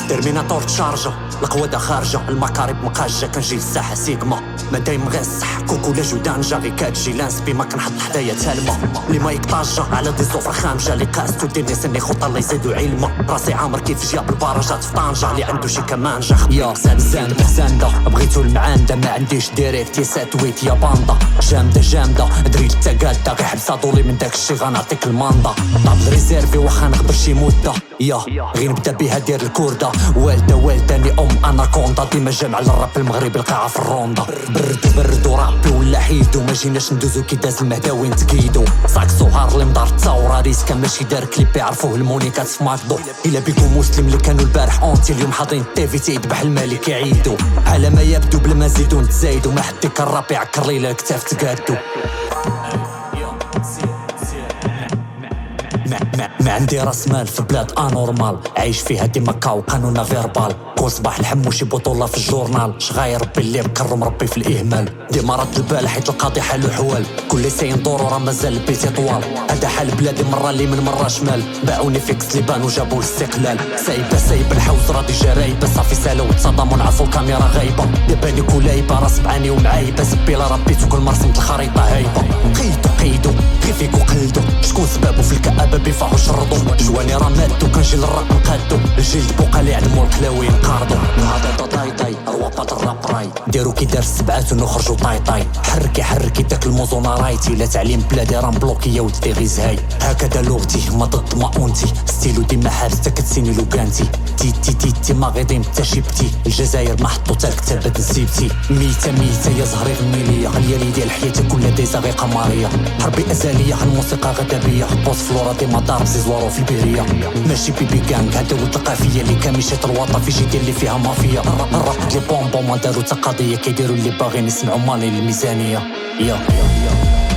ترميناتور تشارجا القوادة خارجة المكارب مقاجة كنجي للساحة سيغما ما دايم غير الصح كوكو لا جودانجا غي كاتجي لانسبي ما كنحط حدايا تالمة لي ما يقطاجا على دي صفر خامجة لي قاستو ديرني سني خطة الله يزيدو علمة راسي عامر كيف جاب البارجات في طنجة اللي عنده شي كمانجة يا زاندة بغيتو المعاندة ما عنديش ديريكت يا ساتويت يا باندا جامدة دريل تاقادة غي حبسة دولي من داك الشي غنعطيك الماندا طاب ريزيرفي واخا نغبر شي مدة يا غي نبدا بها دير الكوردة والداني اناكوندا ديما جامع للراب المغربي القاعة في الروندا بردو رابي ولا حيدو ما جيناش ندوزو كي داز المهداوي نتكيدو صاك صغار اللي مدار الثورة ريسكا ماشي دار كليب يعرفوه المونيكات في ماكدو الا بيكو مسلم اللي كانوا البارح اونتي اليوم حاضرين التيفي تيذبح الملك يعيدو على ما يبدو بلا ما نزيدو نتزايدو ما حد الراب يعكر ليلة كتاف تقادو ما عندي راس مال في بلاد انورمال عايش فيها ديما كاو قانونا فيربال كل صباح الحمو شي بطولة في الجورنال شغاير ربي اللي مكرم ربي في الاهمال ديما رد البال حيت القاضي حالو حوال كل ساين دورو راه مازال البيت يطوال هذا حال بلادي مرة لي من مرة شمال باعوني فيكس ليبان وجابو الاستقلال سايبة الحوز راضي جرايبة صافي سالو تصدموا نعرفو الكاميرا غايبة يباني كولايبة راس بعاني ومعايبة زبي لا ربيتو كل مرة رسمت الخريطة هايبة قيدو غير فيكو قلدو شكون سبابو في الكآبة بيفاحو شردو جواني راه مادو كنجي للراب نقادو الجلد بوقا لي عدمو الكلاوي نقاردو هذا طاي روابط الراب راي ديرو كي دار السبعات ونخرجو طاي حركي داك الموزونا رايتي لا تعليم بلادي راه مبلوكي يا ولدي غي زهاي هكذا لوغتي ما ضد ما اونتي ستيلو ديما حارس كتسيني لوكانتي تي ما غيضيم تا شيبتي الجزائر ما حطو تا كتابات نسيبتي ميتة يا زهري غني ليا غاليالي ديال حياتي كلها دايزة غير قمارية حربي ازالية الموسيقى غدابية بوس فلورا ديما ضارب زيزوارو في البيرية ماشي بيبي كانغ هدا ولد القافية اللي كاميشات الوطا في جيدي اللي فيها مافيا الراب لي بومبو ما دارو تا قضية كيديرو اللي باغيين يسمعو مالي الميزانية يا